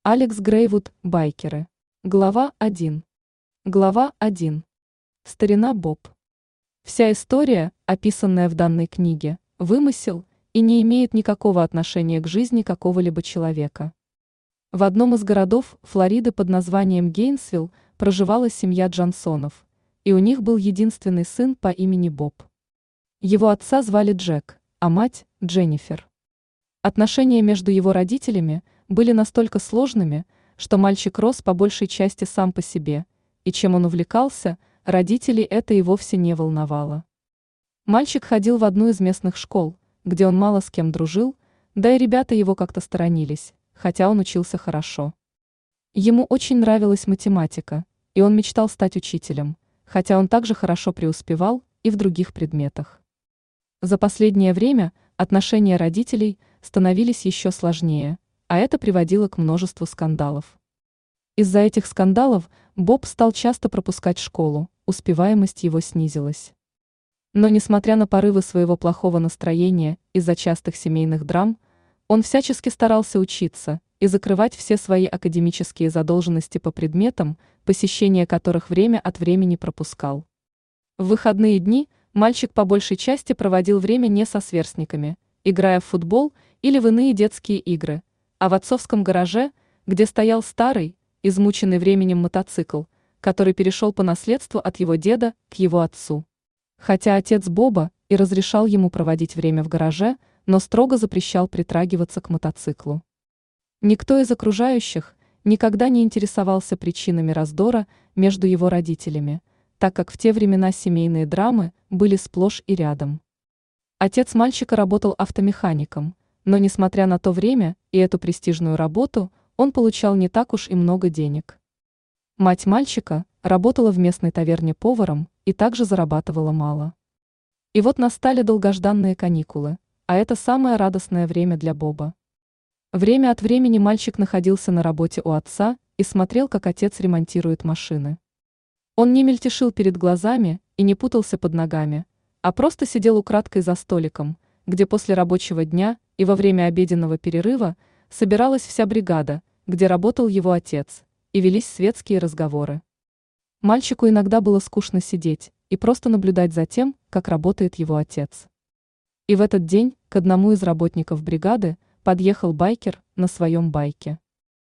Алекс Грейвуд, байкеры. Глава 1. Глава 1. Старина Боб. Вся история, описанная в данной книге, вымысел и не имеет никакого отношения к жизни какого-либо человека. В одном из городов Флориды под названием Гейнсвилл проживала семья Джонсонов, и у них был единственный сын по имени Боб. Его отца звали Джек, а мать – Дженнифер. Отношения между его родителями были настолько сложными, что мальчик рос по большей части сам по себе, и чем он увлекался, родителей это и вовсе не волновало. Мальчик ходил в одну из местных школ, где он мало с кем дружил, да и ребята его как-то сторонились, хотя он учился хорошо. Ему очень нравилась математика, и он мечтал стать учителем, хотя он также хорошо преуспевал и в других предметах. За последнее время отношения родителей становились еще сложнее, а это приводило к множеству скандалов. Из-за этих скандалов Боб стал часто пропускать школу, успеваемость его снизилась. Но несмотря на порывы своего плохого настроения из-за частых семейных драм, он всячески старался учиться и закрывать все свои академические задолженности по предметам, посещение которых время от времени пропускал. В выходные дни мальчик по большей части проводил время не со сверстниками, играя в футбол или в иные детские игры, а в отцовском гараже, где стоял старый, измученный временем мотоцикл, который перешел по наследству от его деда к его отцу. Хотя отец Боба и разрешал ему проводить время в гараже, но строго запрещал притрагиваться к мотоциклу. Никто из окружающих никогда не интересовался причинами раздора между его родителями, так как в те времена семейные драмы были сплошь и рядом. Отец мальчика работал автомехаником, но несмотря на то время и эту престижную работу, он получал не так уж и много денег. Мать мальчика работала в местной таверне поваром и также зарабатывала мало. И вот настали долгожданные каникулы, а это самое радостное время для Боба. Время от времени мальчик находился на работе у отца и смотрел, как отец ремонтирует машины. Он не мельтешил перед глазами и не путался под ногами, а просто сидел украдкой за столиком, где после рабочего дня и во время обеденного перерыва собиралась вся бригада, где работал его отец, и велись светские разговоры. Мальчику иногда было скучно сидеть и просто наблюдать за тем, как работает его отец. И в этот день к одному из работников бригады подъехал байкер на своем байке.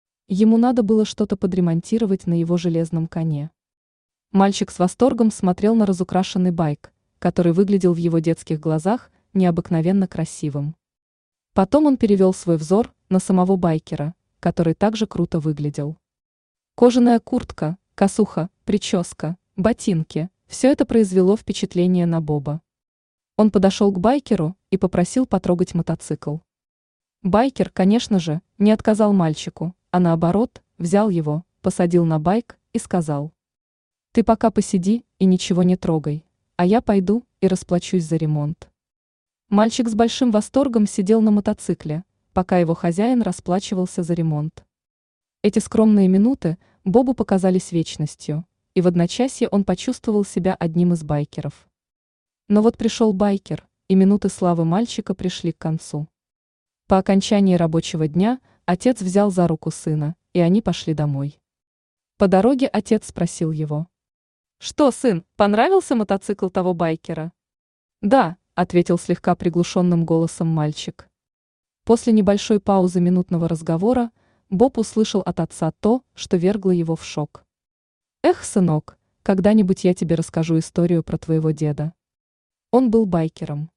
Ему надо было что-то подремонтировать на его железном коне. Мальчик с восторгом смотрел на разукрашенный байк, который выглядел в его детских глазах необыкновенно красивым. Потом он перевел свой взор на самого байкера, который также круто выглядел. Кожаная куртка, косуха, прическа, ботинки – все это произвело впечатление на Боба. Он подошел к байкеру и попросил потрогать мотоцикл. Байкер, конечно же, не отказал мальчику, а наоборот, взял его, посадил на байк и сказал: «Ты пока посиди и ничего не трогай, а я пойду и расплачусь за ремонт». Мальчик с большим восторгом сидел на мотоцикле, пока его хозяин расплачивался за ремонт. Эти скромные минуты Бобу показались вечностью, и в одночасье он почувствовал себя одним из байкеров. Но вот пришел байкер, и минуты славы мальчика пришли к концу. По окончании рабочего дня отец взял за руку сына, и они пошли домой. По дороге отец спросил его: «Что, сын, понравился мотоцикл того байкера?» «Да», — ответил слегка приглушенным голосом мальчик. После небольшой паузы минутного разговора Боб услышал от отца то, что вергло его в шок. «Эх, сынок, когда-нибудь я тебе расскажу историю про твоего деда. Он был байкером.